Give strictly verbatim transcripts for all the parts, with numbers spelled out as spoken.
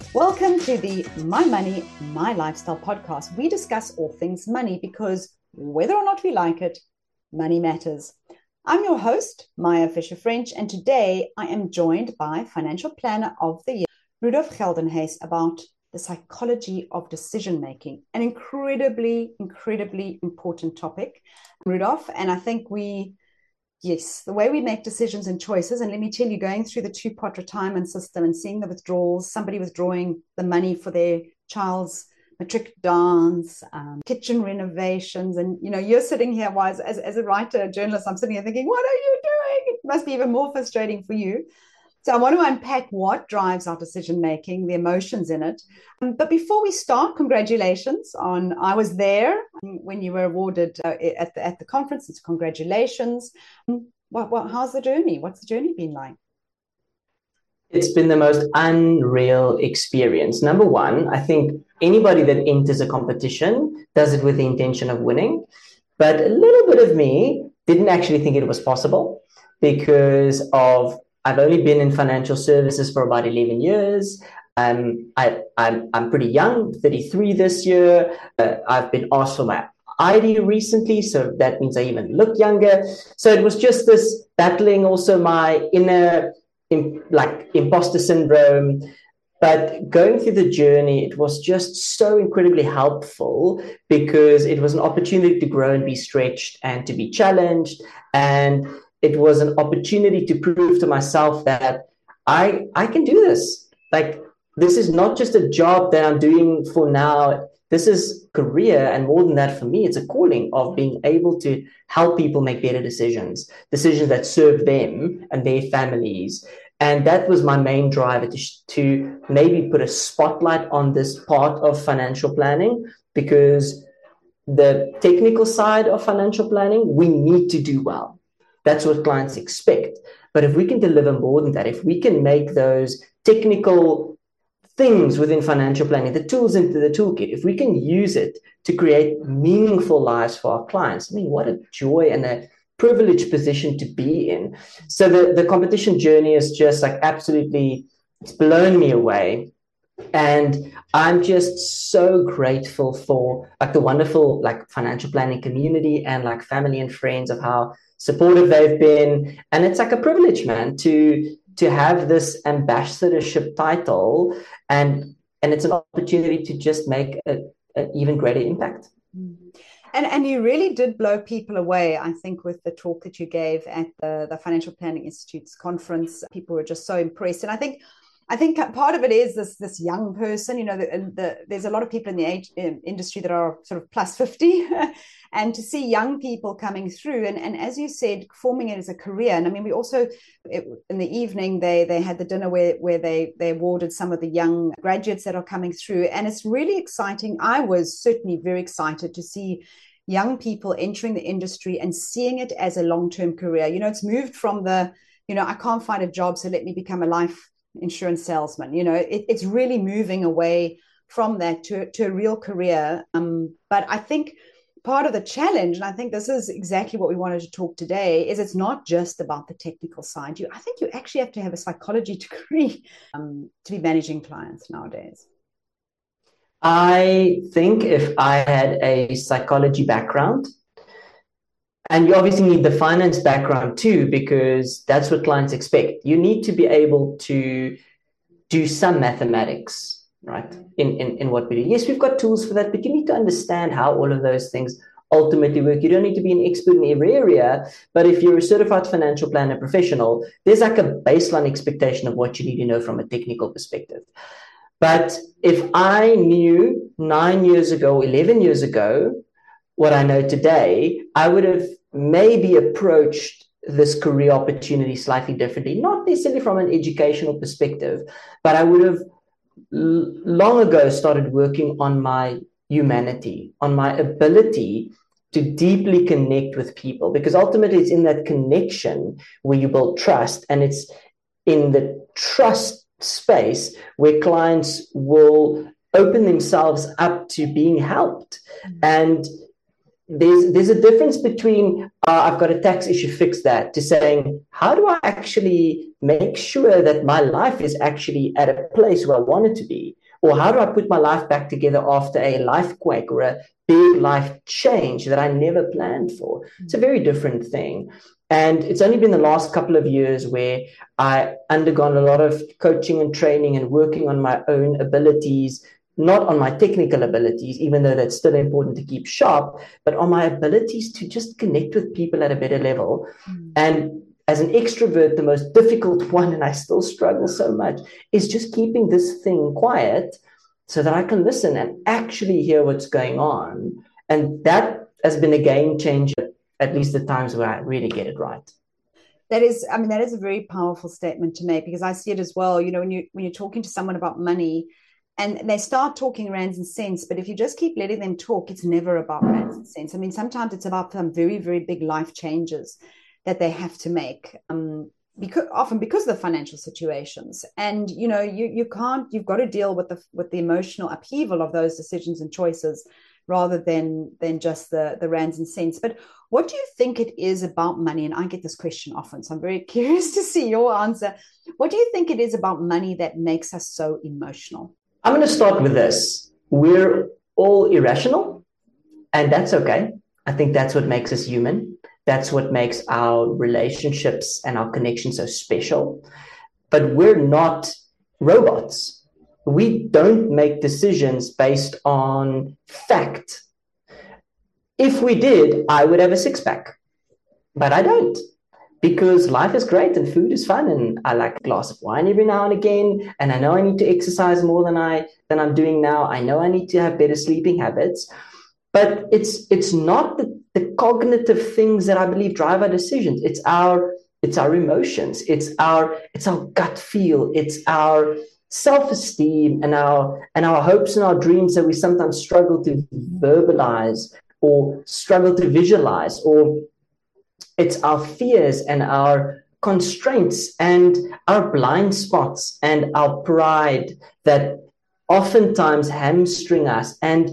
Welcome to the My Money, My Lifestyle podcast. We discuss all things money because whether or not we like it, money matters. I'm your host, Maya Fisher-French, and today I am joined by Financial Planner of the Year, Rudolf Geldenhuys, about the psychology of decision-making, an incredibly, incredibly important topic, Rudolf, and I think we Yes, the way we make decisions and choices. And let me tell you, going through the two-pot retirement system and seeing the withdrawals, somebody withdrawing the money for their child's matric dance, um, kitchen renovations. And, you know, you're sitting here, wise as, as a writer, a journalist, I'm sitting here thinking, what are you doing? It must be even more frustrating for you. So I want to unpack what drives our decision-making, the emotions in it. Um, but before we start, congratulations on, I was there when you were awarded uh, at, the, at the conference. It's congratulations. What, what, how's the journey? What's the journey been like? It's been the most unreal experience. Number one, I think anybody that enters a competition does it with the intention of winning. But a little bit of me didn't actually think it was possible because of I've only been in financial services for about eleven years. Um, I, I'm, I'm pretty young, thirty-three this year. Uh, I've been asked for my I D recently, so that means I even look younger. So it was just this battling also my inner like imposter syndrome. But going through the journey, it was just so incredibly helpful because it was an opportunity to grow and be stretched and to be challenged. And it was an opportunity to prove to myself that I I can do this. Like, this is not just a job that I'm doing for now. This is career, and more than that, for me, it's a calling of being able to help people make better decisions, decisions that serve them and their families. And that was my main driver, to, to maybe put a spotlight on this part of financial planning, because the technical side of financial planning, we need to do well. That's what clients expect. But if we can deliver more than that, if we can make those technical things within financial planning, the tools into the toolkit, if we can use it to create meaningful lives for our clients, I mean, what a joy and a privileged position to be in. So the, the competition journey is just like absolutely, it's blown me away. And I'm just so grateful for like the wonderful like financial planning community and like family and friends of how supportive they've been. And it's like a privilege, man, to to have this ambassadorship title, and and it's an opportunity to just make an even greater impact. And and you really did blow people away, I think, with the talk that you gave at the, the Financial Planning Institute's conference. People were just so impressed. And I think I think part of it is this this young person, you know, the, the, there's a lot of people in the age, in industry that are sort of plus fifty, and to see young people coming through and, and as you said, forming it as a career. And I mean, we also, it, in the evening, they they had the dinner where, where they, they awarded some of the young graduates that are coming through. And it's really exciting. I was certainly very excited to see young people entering the industry and seeing it as a long-term career. You know, it's moved from the, you know, I can't find a job, so let me become a life insurance salesman. You know, it, it's really moving away from that to, to a real career. Um, but I think part of the challenge, and I think this is exactly what we wanted to talk today, is it's not just about the technical side. You, I think you actually have to have a psychology degree um, to be managing clients nowadays. I think if I had a psychology background, and you obviously need the finance background too, because that's what clients expect. You need to be able to do some mathematics, right? In, in, in what we do. Yes, we've got tools for that, but you need to understand how all of those things ultimately work. You don't need to be an expert in every area, but if you're a certified financial planner professional, there's like a baseline expectation of what you need to know from a technical perspective. But if I knew nine years ago, eleven years ago, what I know today, I would have maybe approached this career opportunity slightly differently, not necessarily from an educational perspective, but I would have l- long ago started working on my humanity, on my ability to deeply connect with people, because ultimately it's in that connection where you build trust, and it's in the trust space where clients will open themselves up to being helped. Mm-hmm. And there's there's a difference between uh, I've got a tax issue, fix that, to saying, how do I actually make sure that my life is actually at a place where I want it to be? Or how do I put my life back together after a life quake or a big life change that I never planned for? It's a very different thing. And it's only been the last couple of years where I undergone a lot of coaching and training and working on my own abilities, not on my technical abilities, even though that's still important to keep sharp, but on my abilities to just connect with people at a better level. Mm. And as an extrovert, the most difficult one, and I still struggle so much, is just keeping this thing quiet so that I can listen and actually hear what's going on. And that has been a game changer, at least the times where I really get it right. That is, I mean, that is a very powerful statement to make, because I see it as well. You know, when you when you're talking to someone about money and they start talking rands and cents, but if you just keep letting them talk, it's never about rands and cents. I mean, sometimes it's about some very, very big life changes that they have to make, um, because often because of the financial situations. And, you know, you you can't, you've got to deal with the with the emotional upheaval of those decisions and choices rather than than just the, the rands and cents. But what do you think it is about money? And I get this question often, so I'm very curious to see your answer. What do you think it is about money that makes us so emotional? I'm going to start with this. We're all irrational, and that's okay. I think that's what makes us human. That's what makes our relationships and our connections so special. But we're not robots. We don't make decisions based on fact. If we did, I would have a six-pack, but I don't, because life is great and food is fun, and I like a glass of wine every now and again, and I know I need to exercise more than I than I'm doing now. I know I need to have better sleeping habits, but it's it's not the, the cognitive things that I believe drive our decisions. It's our it's our emotions. It's our it's our gut feel. It's our self-esteem and our and our hopes and our dreams that we sometimes struggle to verbalize or struggle to visualize, or it's our fears and our constraints and our blind spots and our pride that oftentimes hamstring us. And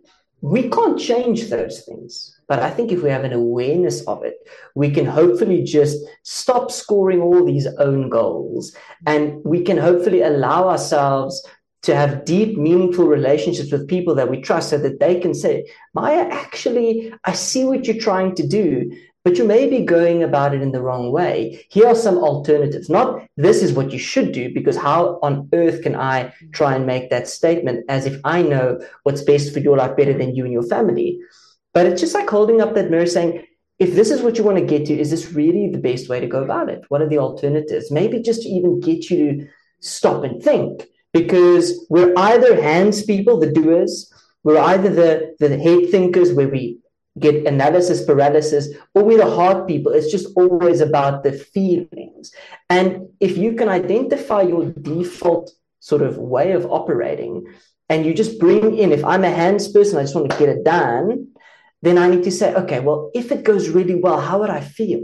we can't change those things. But I think if we have an awareness of it, we can hopefully just stop scoring all these own goals, and we can hopefully allow ourselves to have deep, meaningful relationships with people that we trust, so that they can say, Maya, actually, I see what you're trying to do, but you may be going about it in the wrong way. Here are some alternatives. Not this is what you should do, because how on earth can I try and make that statement as if I know what's best for your life better than you and your family? But it's just like holding up that mirror saying, if this is what you want to get to, is this really the best way to go about it? What are the alternatives? Maybe just to even get you to stop and think. Because we're either hands people, the doers, we're either the, the head thinkers where we get analysis paralysis, or we're the heart people. It's just always about the feelings. And if you can identify your default sort of way of operating, and you just bring in, if I'm a hands person, I just want to get it done, then I need to say, okay, well, if it goes really well, how would I feel?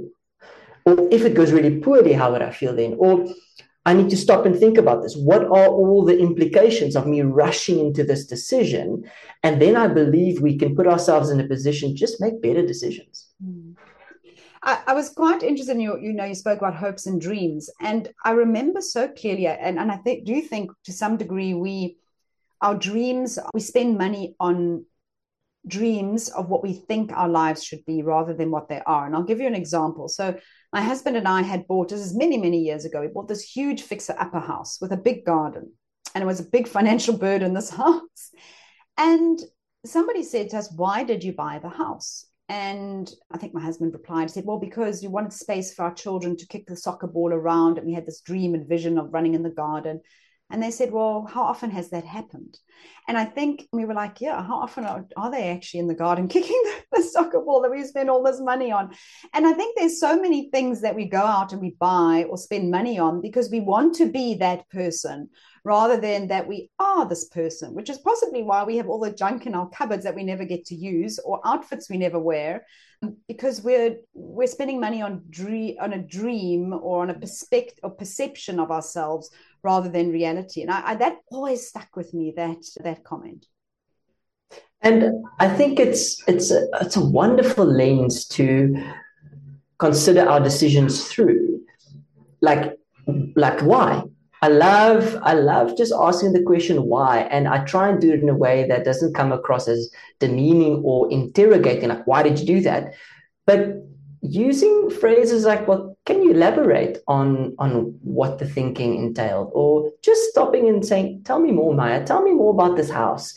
Or if it goes really poorly, how would I feel then? Or I need to stop and think about this. What are all the implications of me rushing into this decision? And then I believe we can put ourselves in a position to just make better decisions. I, I was quite interested in your, you know, you spoke about hopes and dreams. And I remember so clearly, and, and I think, do you think to some degree we, our dreams, we spend money on dreams of what we think our lives should be rather than what they are. And I'll give you an example. So my husband and I had bought, this is many, many years ago, we bought this huge fixer-upper house with a big garden. And it was a big financial burden, this house. And somebody said to us, why did you buy the house? And I think my husband replied, said, well, because we wanted space for our children to kick the soccer ball around. And we had this dream and vision of running in the garden. And they said, well, how often has that happened? And I think we were like, yeah, how often are, are they actually in the garden kicking the, the soccer ball that we spend all this money on? And I think there's so many things that we go out and we buy or spend money on because we want to be that person rather than that we are this person, which is possibly why we have all the junk in our cupboards that we never get to use or outfits we never wear, because we're we're spending money on dream, on a dream or on a perspective or perception of ourselves rather than reality. And I, I, that always stuck with me, that that comment. And I think it's it's a, it's a wonderful lens to consider our decisions through. Like, like why? I love, I love just asking the question why, and I try and do it in a way that doesn't come across as demeaning or interrogating, like, why did you do that? But using phrases like, well, can you elaborate on, on what the thinking entailed? Or just stopping and saying, tell me more, Maya, tell me more about this house.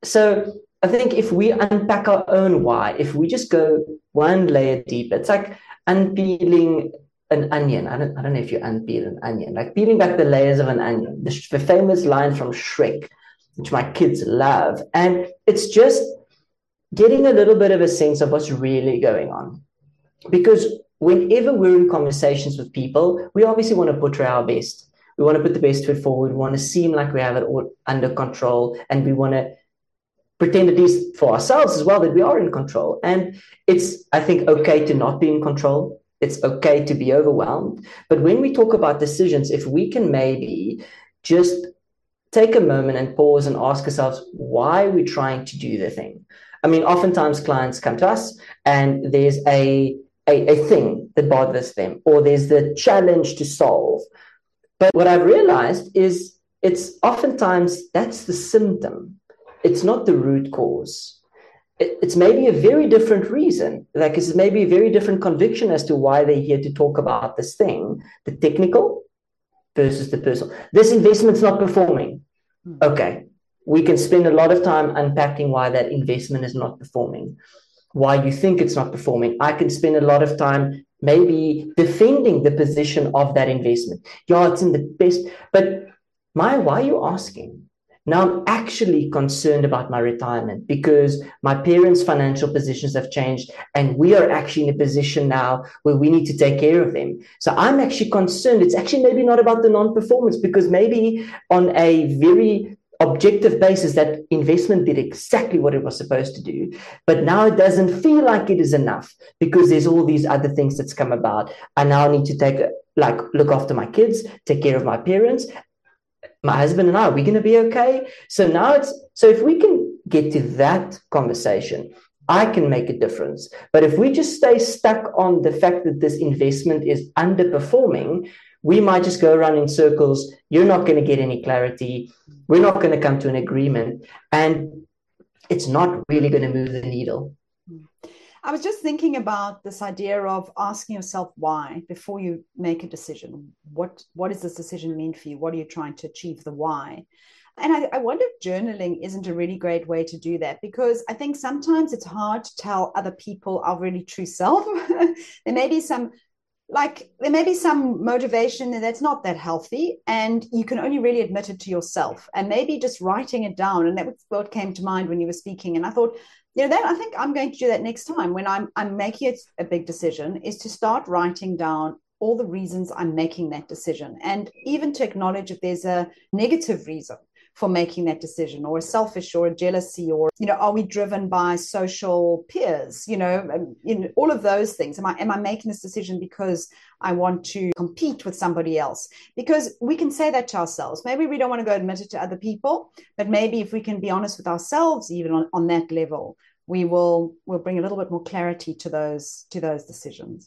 So I think if we unpack our own why, if we just go one layer deeper, it's like unpeeling an onion. I don't, I don't know if you unpeel an onion, like peeling back the layers of an onion, the, the famous line from Shrek, which my kids love. And it's just getting a little bit of a sense of what's really going on. Because whenever we're in conversations with people, we obviously want to portray our best. We want to put the best foot forward. We want to seem like we have it all under control. And we want to pretend, at least for ourselves as well, that we are in control. And it's, I think, okay to not be in control. It's okay to be overwhelmed. But when we talk about decisions, if we can maybe just take a moment and pause and ask ourselves, why are we trying to do the thing? I mean, oftentimes clients come to us and there's a, a, a thing that bothers them, or there's the challenge to solve. But what I've realized is it's oftentimes that's the symptom. It's not the root cause. It, it's maybe a very different reason. Like it's maybe a very different conviction as to why they're here to talk about this thing, the technical versus the personal. This investment's not performing. Okay. We can spend a lot of time unpacking why that investment is not performing, why you think it's not performing. I can spend a lot of time maybe defending the position of that investment. Yeah, it's in the best. But Maya, why are you asking? Now I'm actually concerned about my retirement because my parents' financial positions have changed and we are actually in a position now where we need to take care of them. So I'm actually concerned. It's actually maybe not about the non-performance, because maybe on a very objective basis, that investment did exactly what it was supposed to do. But now it doesn't feel like it is enough because there's all these other things that's come about. I now need to take, like, look after my kids, take care of my parents. My husband and I, are we going to be okay? So now it's, so if we can get to that conversation, I can make a difference. But if we just stay stuck on the fact that this investment is underperforming, we might just go around in circles. You're not going to get any clarity. We're not going to come to an agreement. And it's not really going to move the needle. I was just thinking about this idea of asking yourself why before you make a decision. What, what does this decision mean for you? What are you trying to achieve? The why. And I, I wonder if journaling isn't a really great way to do that, because I think sometimes it's hard to tell other people our really true self. There may be some Like there may be some motivation that's not that healthy, and you can only really admit it to yourself. And maybe just writing it down, and that was what came to mind when you were speaking. And I thought, you know, that I think I'm going to do that next time when I'm I'm making it a big decision, is to start writing down all the reasons I'm making that decision, and even to acknowledge if there's a negative reason for making that decision, or a selfish or a jealousy, or, you know, are we driven by social peers, you know, you know, all of those things. Am I, am I making this decision because I want to compete with somebody else? Because we can say that to ourselves. Maybe we don't want to go admit it to other people, but maybe if we can be honest with ourselves, even on, on that level, we will, will bring a little bit more clarity to those, to those decisions.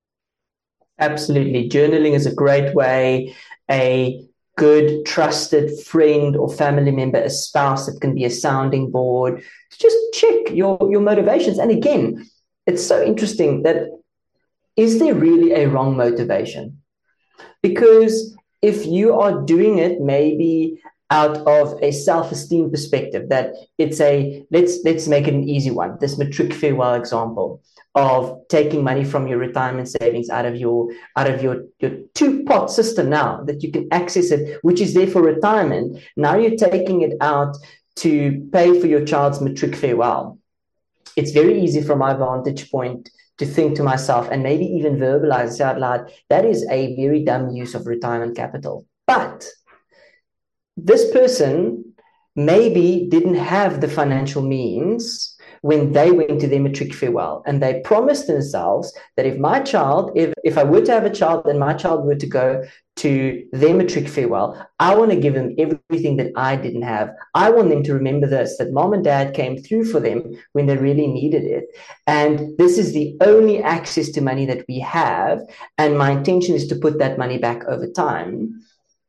Absolutely. Journaling is a great way. A good trusted friend or family member, a spouse, that can be a sounding board to just check your, your motivations. And again, it's so interesting that, is there really a wrong motivation? Because if you are doing it maybe out of a self-esteem perspective, that it's a, let's let's make it an easy one, this matric farewell example of taking money from your retirement savings out of your out of your, your two-pot system now that you can access it, which is there for retirement. Now you're taking it out to pay for your child's matric farewell. It's very easy from my vantage point to think to myself and maybe even verbalize out loud, that is a very dumb use of retirement capital. But this person maybe didn't have the financial means when they went to their matric farewell, and they promised themselves that if my child, if, if I were to have a child and my child were to go to their matric farewell, I want to give them everything that I didn't have. I want them to remember this, that mom and dad came through for them when they really needed it. And this is the only access to money that we have. And my intention is to put that money back over time.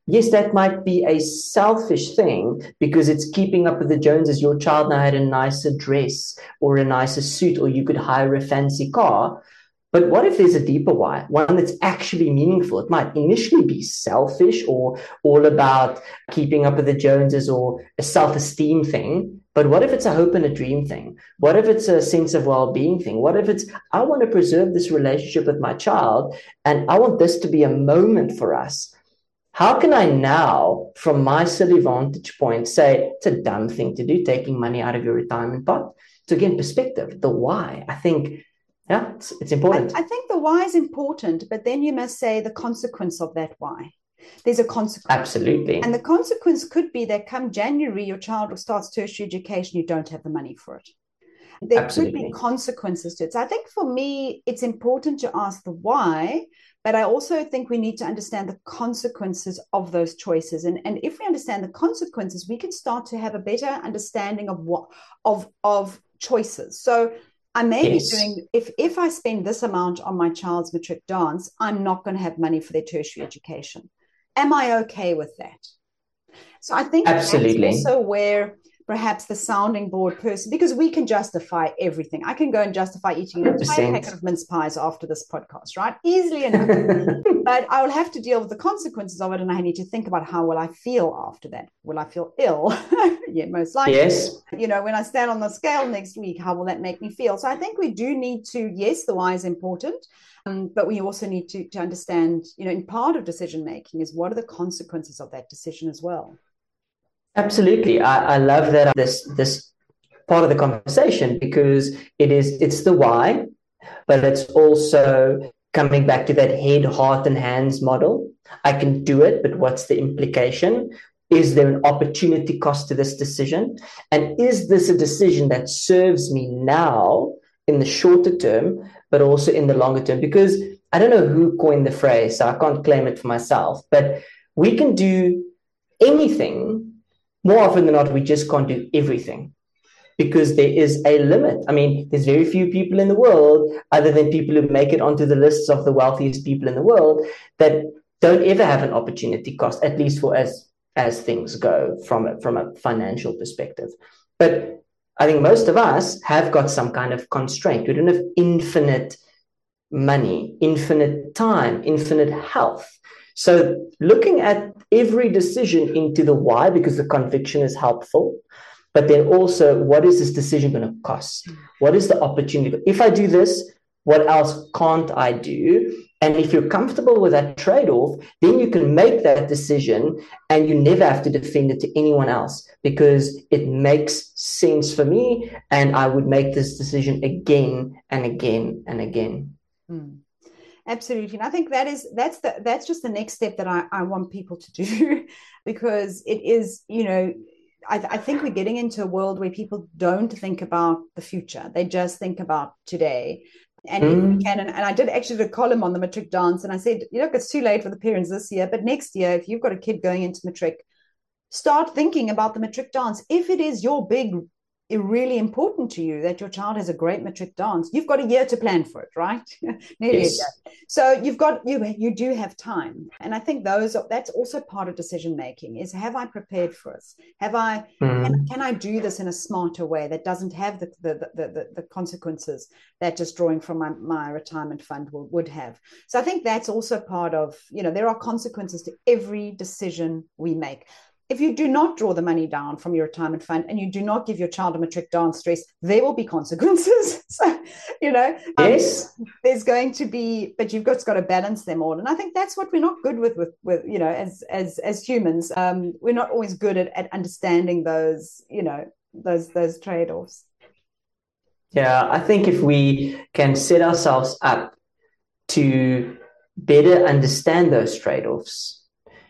yes, that might be a selfish thing because it's keeping up with the Joneses. Your child now had a nicer dress or a nicer suit, or you could hire a fancy car. But what if there's a deeper why, one that's actually meaningful? It might initially be selfish or all about keeping up with the Joneses or a self-esteem thing. But what if it's a hope and a dream thing? What if it's a sense of well-being thing? What if it's, I want to preserve this relationship with my child and I want this to be a moment for us? How can I now, from my silly vantage point, say it's a dumb thing to do, taking money out of your retirement pot? So again, perspective, the why. I think Yeah, it's, it's important. I, I think the why is important, but then you must say the consequence of that why. There's a consequence. Absolutely. And the consequence could be that come January, your child starts tertiary education, you don't have the money for it. There Absolutely. could be consequences to it. So I think for me, it's important to ask the why, but I also think we need to understand the consequences of those choices. And, and if we understand the consequences, we can start to have a better understanding of what of, of choices. So I may yes. be doing, if, if I spend this amount on my child's matric dance, I'm not going to have money for their tertiary education. Am I okay with that? So I think Absolutely. That's also where perhaps the sounding board person, because we can justify everything. I can go and justify eating an entire packet of mince pies after this podcast, right? Easily enough. But I will have to deal with the consequences of it, and I need to think about how will I feel after that. Will I feel ill? Yeah, most likely. Yes. You know, when I stand on the scale next week, how will that make me feel? So I think we do need to, yes, the why is important, um, but we also need to, to understand, you know, in part of decision making is what are the consequences of that decision as well. Absolutely. I, I love that this this part of the conversation, because it is it's the why, but it's also coming back to that head, heart, and hands model. I can do it, but what's the implication? Is there an opportunity cost to this decision? And is this a decision that serves me now in the shorter term, but also in the longer term? Because I don't know who coined the phrase, so I can't claim it for myself, but we can do anything. More often than not, we just can't do everything because there is a limit. I mean, there's very few people in the world, other than people who make it onto the lists of the wealthiest people in the world, that don't ever have an opportunity cost, at least for as as things go from a, from a financial perspective. But I think most of us have got some kind of constraint. We don't have infinite money, infinite time, infinite health. So looking at every decision into the why, because the conviction is helpful, but then also what is this decision going to cost? What is the opportunity? If I do this, what else can't I do? And if you're comfortable with that trade-off, then you can make that decision and you never have to defend it to anyone else because it makes sense for me and I would make this decision again and again and again. Mm. Absolutely. And I think that is, that's the, that's just the next step that I, I want people to do because it is, you know, I, I think we're getting into a world where people don't think about the future. They just think about today. And mm. if we can, and, and I did actually did a column on the matric dance and I said, you know, it's too late for the parents this year, but next year, if you've got a kid going into matric, start thinking about the matric dance. If it is your big really important to you that your child has a great matric dance, you've got a year to plan for it, right? Nearly yes. a year. So you've got you you do have time, and I think those are, that's also part of decision making. Is have I prepared for this? Have I mm. can, can I do this in a smarter way that doesn't have the the the, the, the consequences that just drawing from my, my retirement fund will, would have? So I think that's also part of, you know, there are consequences to every decision we make. If you do not draw the money down from your retirement fund and you do not give your child a matric dance dress, there will be consequences. So, you know, yes. um, there's going to be, but you've got, got to balance them all. And I think that's what we're not good with, with, with you know, as as as humans. Um, we're not always good at, at understanding those, you know, those those trade-offs. Yeah, I think if we can set ourselves up to better understand those trade-offs,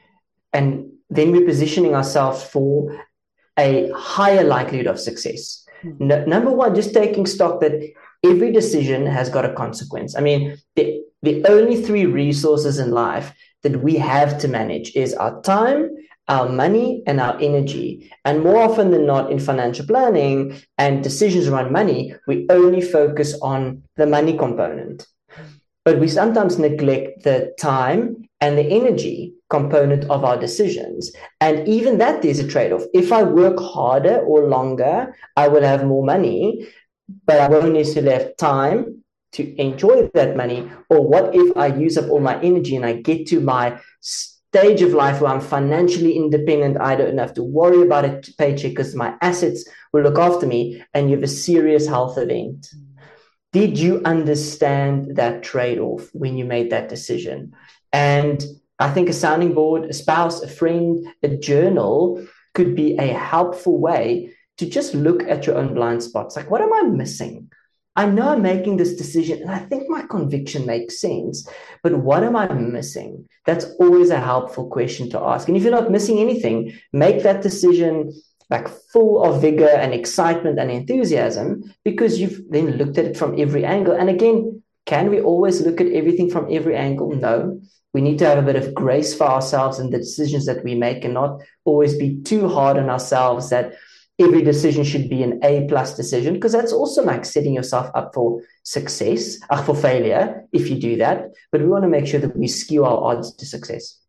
and then we're positioning ourselves for a higher likelihood of success. Mm-hmm. No, number one, just taking stock that every decision has got a consequence. I mean, the, the only three resources in life that we have to manage is our time, our money, and our energy. And more often than not in financial planning and decisions around money, we only focus on the money component. but we sometimes neglect the time and the energy component of our decisions. And even that, there's a trade-off. If I work harder or longer, I will have more money, but I won't necessarily have time to enjoy that money. Or what if I use up all my energy and I get to my stage of life where I'm financially independent, I don't have to worry about a paycheck because my assets will look after me, and you have a serious health event. Did you understand that trade-off when you made that decision? And I think a sounding board, a spouse, a friend, a journal could be a helpful way to just look at your own blind spots. Like, what am I missing? I know I'm making this decision and I think my conviction makes sense, but what am I missing? That's always a helpful question to ask. And if you're not missing anything, make that decision like full of vigor and excitement and enthusiasm, because you've then looked at it from every angle. And again, can we always look at everything from every angle? No. We need to have a bit of grace for ourselves in the decisions that we make, and not always be too hard on ourselves that every decision should be an A plus decision, because that's also like setting yourself up for success, uh, for failure if you do that. But we want to make sure that we skew our odds to success.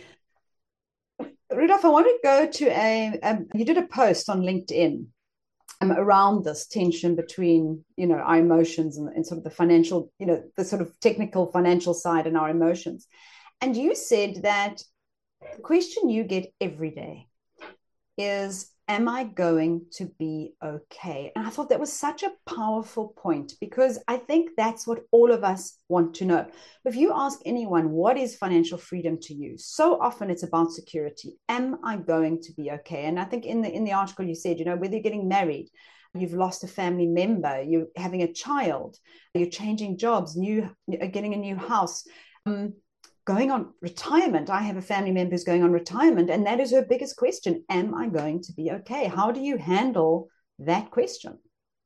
Rudolf, I want to go to a, um, you did a post on LinkedIn um, around this tension between, you know, our emotions and, and sort of the financial, you know, the sort of technical financial side and our emotions. And you said that the question you get every day is, am I going to be okay? And I thought that was such a powerful point, because I think that's what all of us want to know. If you ask anyone, what is financial freedom to you? So often it's about security. Am I going to be okay? And I think in the in the article you said, you know, whether you're getting married, you've lost a family member, you're having a child, you're changing jobs, new, getting a new house, um, going on retirement. I have a family member who's going on retirement, and that is her biggest question. Am I going to be okay? How do you handle that question?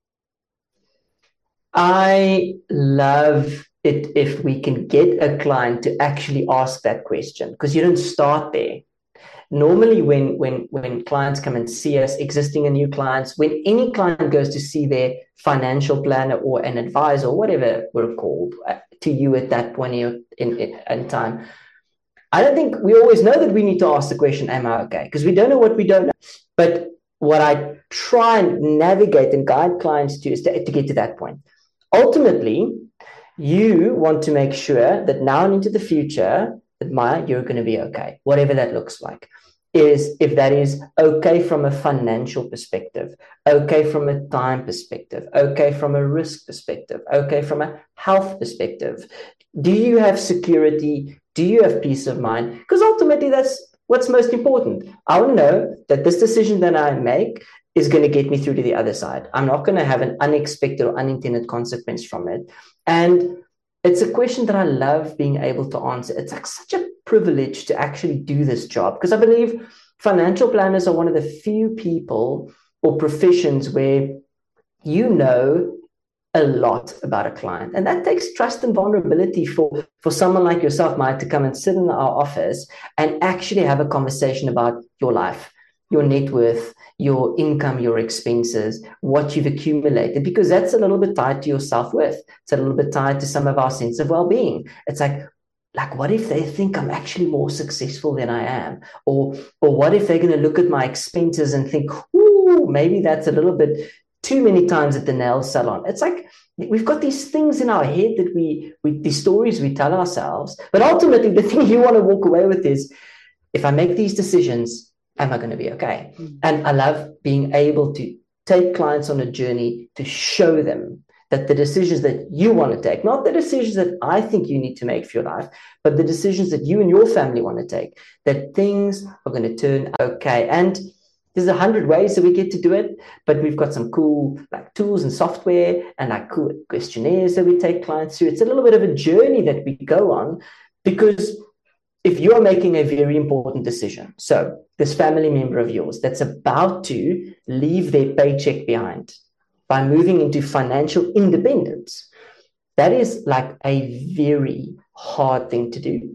I love it if we can get a client to actually ask that question, because you don't start there. Normally when, when, when clients come and see us, existing and new clients, when any client goes to see their financial planner or an advisor, or whatever we're called to you at that point in, in, in time, I don't think we always know that we need to ask the question, am I okay? Because we don't know what we don't know. But what I try and navigate and guide clients to is to, to get to that point. Ultimately, you want to make sure that now and into the future, that Maya, you're going to be okay, whatever that looks like. Is if that is okay from a financial perspective, okay from a time perspective, okay from a risk perspective, okay from a health perspective. Do you have security? Do you have peace of mind? Because ultimately that's what's most important. I want to know that this decision that I make is going to get me through to the other side. I'm not going to have an unexpected or unintended consequence from it. And it's a question that I love being able to answer. It's like such a privilege to actually do this job, because I believe financial planners are one of the few people or professions where you know a lot about a client. And that takes trust and vulnerability for, for someone like yourself, Maya, to come and sit in our office and actually have a conversation about your life, your net worth, your income, your expenses, what you've accumulated, because that's a little bit tied to your self-worth. It's a little bit tied to some of our sense of well-being. It's like, like, what if they think I'm actually more successful than I am? Or, or what if they're going to look at my expenses and think, ooh, maybe that's a little bit too many times at the nail salon. It's like, we've got these things in our head that we, we these stories we tell ourselves. But ultimately, the thing you want to walk away with is, if I make these decisions, am I going to be okay? Mm. And I love being able to take clients on a journey to show them that the decisions that you want to take, not the decisions that I think you need to make for your life, but the decisions that you and your family want to take, that things are going to turn okay. And there's a hundred ways that we get to do it, but we've got some cool like tools and software and like cool questionnaires that we take clients through. It's a little bit of a journey that we go on, because if you're making a very important decision, so this family member of yours that's about to leave their paycheck behind by moving into financial independence, that is like a very hard thing to do.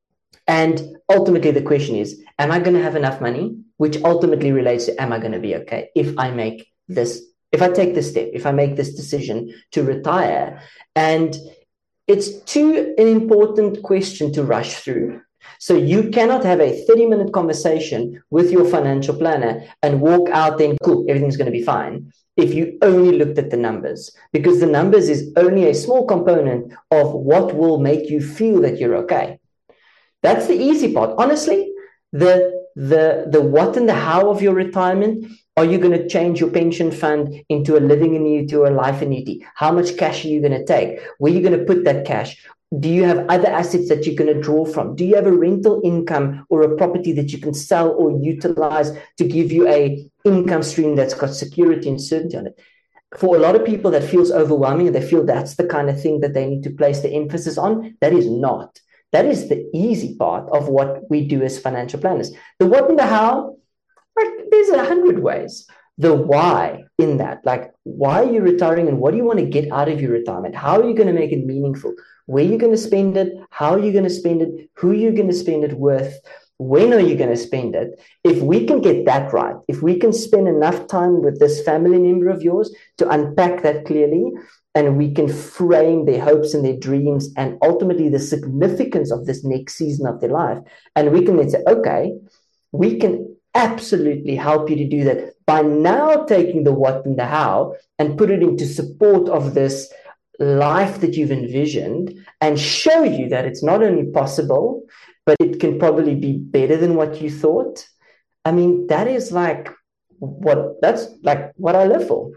And ultimately the question is, am I going to have enough money? Which ultimately relates to, am I going to be okay if I make this, if I take this step, if I make this decision to retire? And it's too an important question to rush through. So you cannot have a thirty minute conversation with your financial planner and walk out then, cool, everything's going to be fine, if you only looked at the numbers, because the numbers is only a small component of what will make you feel that you're okay. That's the easy part. Honestly, the the the what and the how of your retirement. Are you going to change your pension fund into a living annuity or a life annuity? How much cash are you going to take? Where are you going to put that cash? Do you have other assets that you're going to draw from? Do you have a rental income or a property that you can sell or utilize to give you a income stream that's got security and certainty on it? For a lot of people, that feels overwhelming and they feel that's the kind of thing that they need to place the emphasis on. That is not. That is the easy part of what we do as financial planners. The what and the how, like, there's a hundred ways. The why in that, like, why are you retiring and what do you want to get out of your retirement? How are you going to make it meaningful? Where are you going to spend it? How are you going to spend it? Who are you going to spend it with? When are you going to spend it? If we can get that right, if we can spend enough time with this family member of yours to unpack that clearly, and we can frame their hopes and their dreams and ultimately the significance of this next season of their life, and we can then say, okay, we can absolutely help you to do that by now taking the what and the how and put it into support of this life that you've envisioned and show you that it's not only possible, but it can probably be better than what you thought. I mean, that is like what that's like what I live for.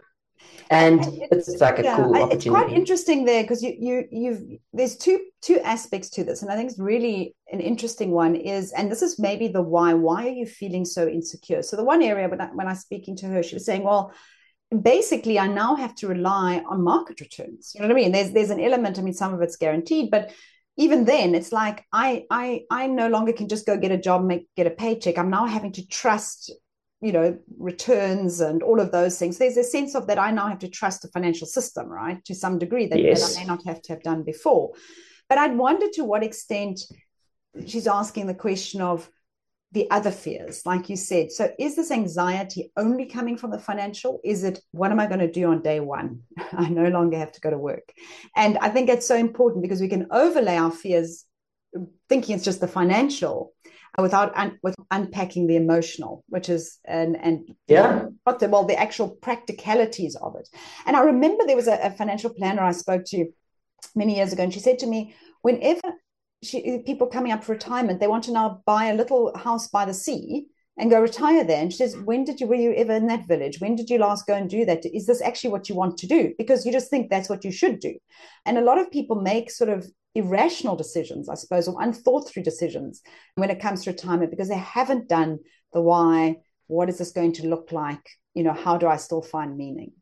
And it's, it's like a yeah, cool opportunity. It's quite interesting there because you you you've there's two two aspects to this, and I think it's really an interesting one is, and this is maybe the why. Why are you feeling so insecure? So the one area when I when I was speaking to her, she was saying, well, basically, I now have to rely on market returns. You know what I mean? There's there's an element. I mean, some of it's guaranteed, but even then, it's like I I I no longer can just go get a job, make get a paycheck. I'm now having to trust, you know, returns and all of those things. There's a sense of that I now have to trust the financial system, right, to some degree that, yes. that I may not have to have done before. But I'd wonder to what extent she's asking the question of the other fears, like you said. So is this anxiety only coming from the financial? Is it, what am I going to do on day one? I no longer have to go to work. And I think it's so important because we can overlay our fears thinking it's just the financial without un, with unpacking the emotional, which is and and yeah, not the, well the actual practicalities of it. And I remember there was a, a financial planner I spoke to many years ago, and she said to me, whenever she, people coming up for retirement, they want to now buy a little house by the sea and go retire there. And she says, when did you, were you ever in that village? When did you last go and do that? Is this actually what you want to do? Because you just think that's what you should do. And a lot of people make sort of irrational decisions, I suppose, or unthought through decisions when it comes to retirement because they haven't done the why. What is this going to look like? You know, how do I still find meaning?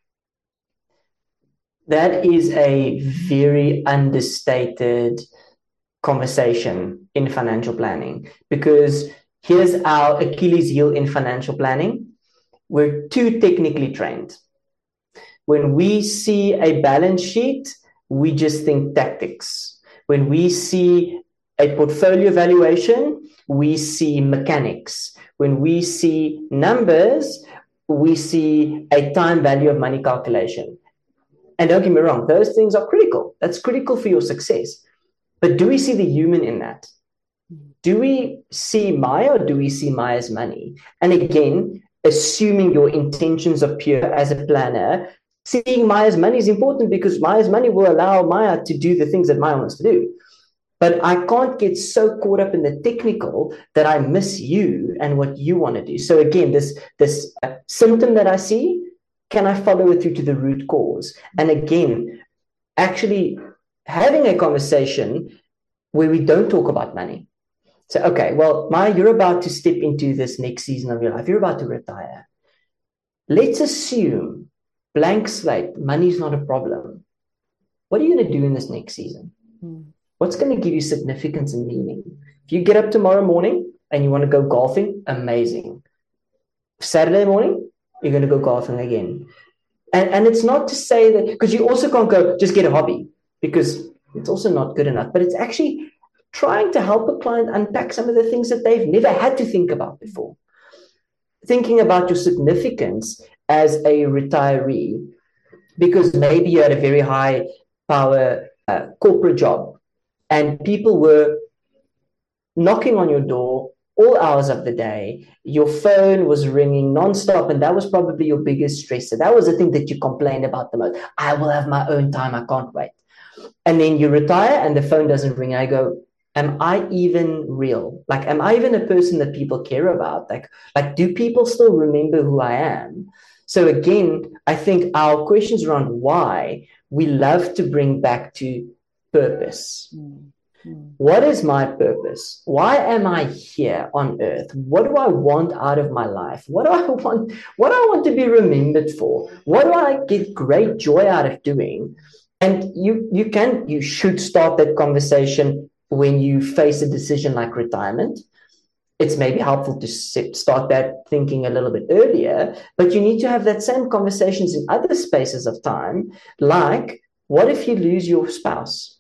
That is a very understated conversation in financial planning, because here's our Achilles heel in financial planning. We're too technically trained. When we see a balance sheet, we just think tactics. When we see a portfolio valuation, we see mechanics. When we see numbers, we see a time value of money calculation. And don't get me wrong, those things are critical. That's critical for your success. But do we see the human in that? Do we see Maya or do we see Maya's money? And again, assuming your intentions are pure as a planner, seeing Maya's money is important because Maya's money will allow Maya to do the things that Maya wants to do. But I can't get so caught up in the technical that I miss you and what you want to do. So again, this, this uh, symptom that I see, can I follow it through to the root cause? And again, actually having a conversation where we don't talk about money. So, okay, well, Maya, you're about to step into this next season of your life. You're about to retire. Let's assume, blank slate, money's not a problem. What are you going to do in this next season? Mm. What's going to give you significance and meaning? If you get up tomorrow morning and you want to go golfing, amazing. Saturday morning, you're going to go golfing again. And, and it's not to say that, because you also can't go, just get a hobby, because it's also not good enough. But it's actually trying to help a client unpack some of the things that they've never had to think about before. Thinking about your significance as a retiree, because maybe you're at a very high power a corporate job and people were knocking on your door all hours of the day, your phone was ringing nonstop, and that was probably your biggest stressor. That was the thing that you complained about the most. I will have my own time. I can't wait. And then you retire and the phone doesn't ring. I go, am I even real? Like, am I even a person that people care about? Like, like, do people still remember who I am? So again, I think our questions around why we love to bring back to purpose. Mm. What is my purpose? Why am I here on earth? What do I want out of my life? What do I want? What do I want to be remembered for? What do I get great joy out of doing? And you, you can, you should start that conversation when you face a decision like retirement. It's maybe helpful to start that thinking a little bit earlier, but you need to have that same conversations in other spaces of time. Like, what if you lose your spouse?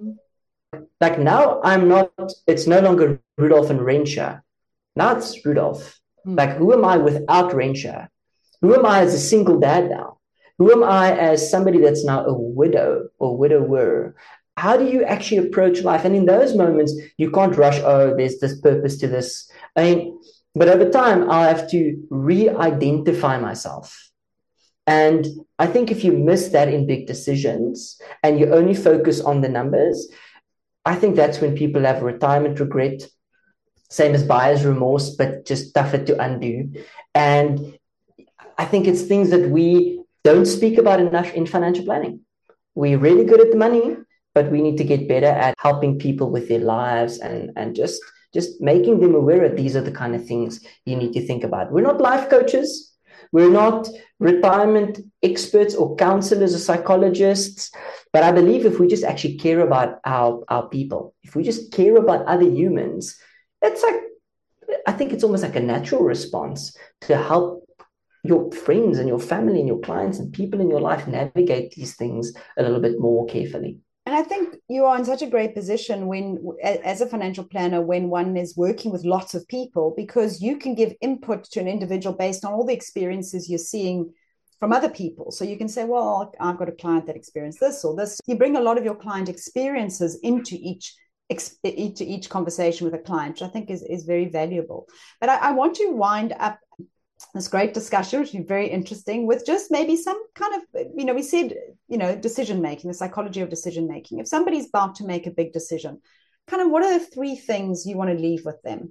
Like now I'm not, it's no longer Rudolph and Rensha. Now it's Rudolph. Mm. Like, who am I without Rensha? Who am I as a single dad now? Who am I as somebody that's now a widow or widower? How do you actually approach life? And in those moments, you can't rush, oh, there's this purpose to this. I mean, but over time, I'll have to re-identify myself. And I think if you miss that in big decisions and you only focus on the numbers, I think that's when people have retirement regret, same as buyer's remorse, but just tougher to undo. And I think it's things that we don't speak about enough in financial planning. We're really good at the money, but we need to get better at helping people with their lives and, and just, just making them aware that these are the kind of things you need to think about. We're not life coaches. We're not retirement experts or counselors or psychologists. But I believe if we just actually care about our, our people, if we just care about other humans, it's like, I think it's almost like a natural response to help your friends and your family and your clients and people in your life navigate these things a little bit more carefully. And I think you are in such a great position when, as a financial planner, when one is working with lots of people, because you can give input to an individual based on all the experiences you're seeing from other people. So you can say, well, I've got a client that experienced this or this. You bring a lot of your client experiences into each into each conversation with a client, which I think is, is very valuable. But I, I want to wind up this great discussion, which is very interesting, with just maybe some kind of, you know, we said, you know, decision making, the psychology of decision making. If somebody's about to make a big decision, kind of what are the three things you want to leave with them?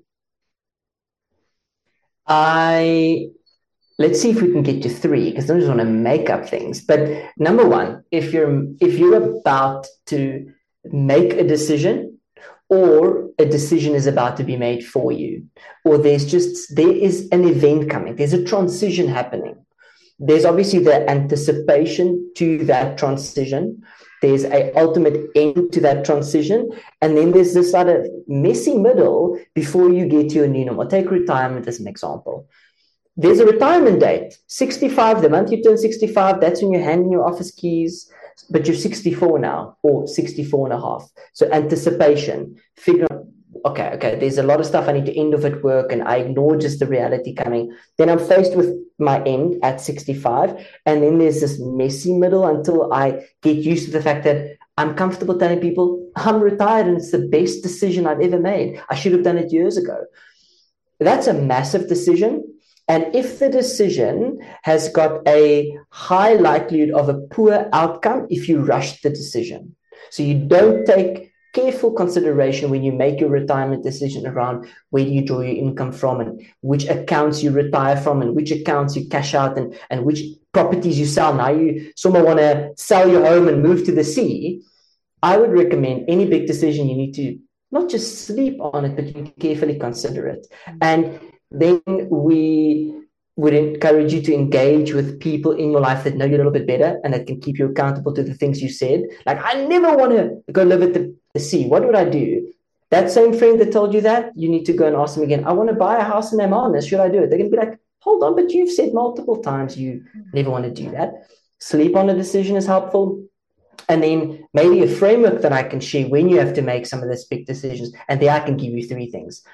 I let's see if we can get to three, because I don't just want to make up things. But number one, if you're if you're about to make a decision, or a decision is about to be made for you, or there's just, there is an event coming, there's a transition happening. There's obviously the anticipation to that transition. There's an ultimate end to that transition. And then there's this sort of messy middle before you get to your new normal. Take retirement as an example. There's a retirement date, sixty-five, the month you turn sixty-five, that's when you hand in your office keys. But you're sixty-four now, or sixty-four and a half. So anticipation, figure out, okay, okay, there's a lot of stuff I need to end of at work, and I ignore just the reality coming. Then I'm faced with my end at sixty-five, and then there's this messy middle until I get used to the fact that I'm comfortable telling people I'm retired and it's the best decision I've ever made. I should have done it years ago. That's a massive decision. And if the decision has got a high likelihood of a poor outcome if you rush the decision. So you don't take careful consideration when you make your retirement decision around where do you draw your income from and which accounts you retire from and which accounts you cash out and, and which properties you sell. Now you someone want to sell your home and move to the sea. I would recommend any big decision, you need to not just sleep on it, but you need to carefully consider it. And then we would encourage you to engage with people in your life that know you a little bit better and that can keep you accountable to the things you said. Like, I never want to go live at the, the sea. What would I do? That same friend that told you that, you need to go and ask them again, I want to buy a house in Amman. Should I do it? They're going to be like, hold on, but you've said multiple times you never want to do that. Sleep on a decision is helpful. And then maybe a framework that I can share when you have to make some of these big decisions. And there I can give you three things.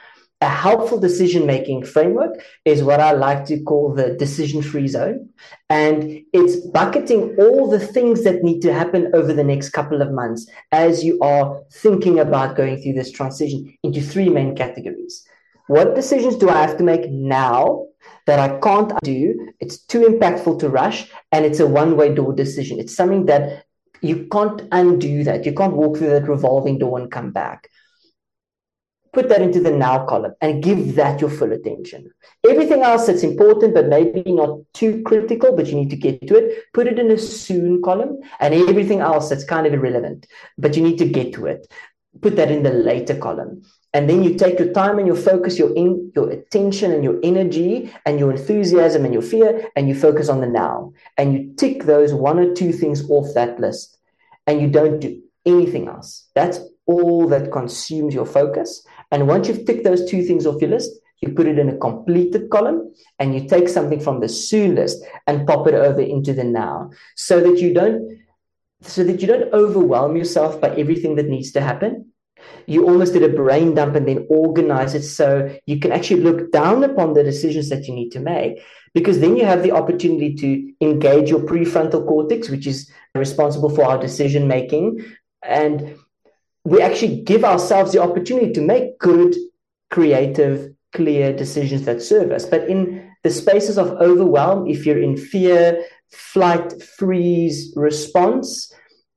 A helpful decision-making framework is what I like to call the decision-free zone. And it's bucketing all the things that need to happen over the next couple of months as you are thinking about going through this transition into three main categories. What decisions do I have to make now that I can't do? It's too impactful to rush, and it's a one-way door decision. It's something that you can't undo that. You can't walk through that revolving door and come back. Put that into the now column and give that your full attention. Everything else that's important, but maybe not too critical, but you need to get to it, put it in a soon column, and everything else that's kind of irrelevant, but you need to get to it, put that in the later column. And then you take your time and your focus, your in, your attention and your energy and your enthusiasm and your fear, and you focus on the now. And you tick those one or two things off that list, and you don't do anything else. That's all that consumes your focus. And once you've ticked those two things off your list, you put it in a completed column, and you take something from the soon list and pop it over into the now, so that you don't, so that you don't overwhelm yourself by everything that needs to happen. You almost did a brain dump and then organize it so you can actually look down upon the decisions that you need to make, because then you have the opportunity to engage your prefrontal cortex, which is responsible for our decision making. And we actually give ourselves the opportunity to make good, creative, clear decisions that serve us. But in the spaces of overwhelm, if you're in fear, flight, freeze, response,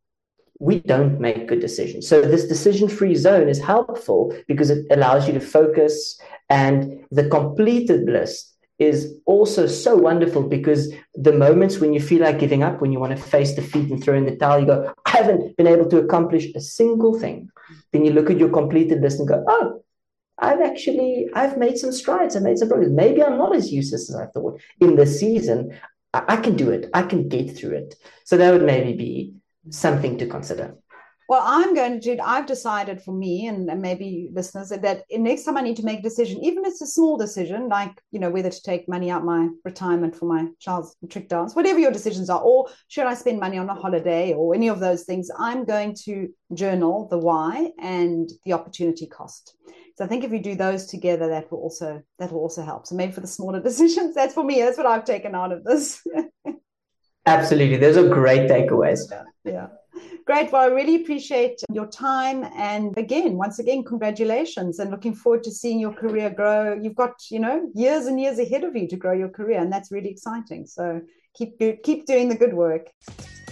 we don't make good decisions. So this decision-free zone is helpful because it allows you to focus, and the completed list is also so wonderful because the moments when you feel like giving up, when you want to face defeat and throw in the towel, you go, I haven't been able to accomplish a single thing. Then you look at your completed list and go, oh, I've actually, I've made some strides. I've made some progress. Maybe I'm not as useless as I thought in this season. I, I can do it. I can get through it. So that would maybe be something to consider. Well, I'm going to, I've decided for me and, and maybe listeners that next time I need to make a decision, even if it's a small decision, like, you know, whether to take money out my retirement for my child's trick dance, whatever your decisions are, or should I spend money on a holiday or any of those things, I'm going to journal the why and the opportunity cost. So I think if you do those together, that will also, that will also help. So maybe for the smaller decisions, that's for me, that's what I've taken out of this. Absolutely. Those are great takeaways. Yeah. yeah. Great. Well, I really appreciate your time. And again, once again, congratulations, and looking forward to seeing your career grow. You've got, you know, years and years ahead of you to grow your career, and that's really exciting. So keep, keep doing the good work.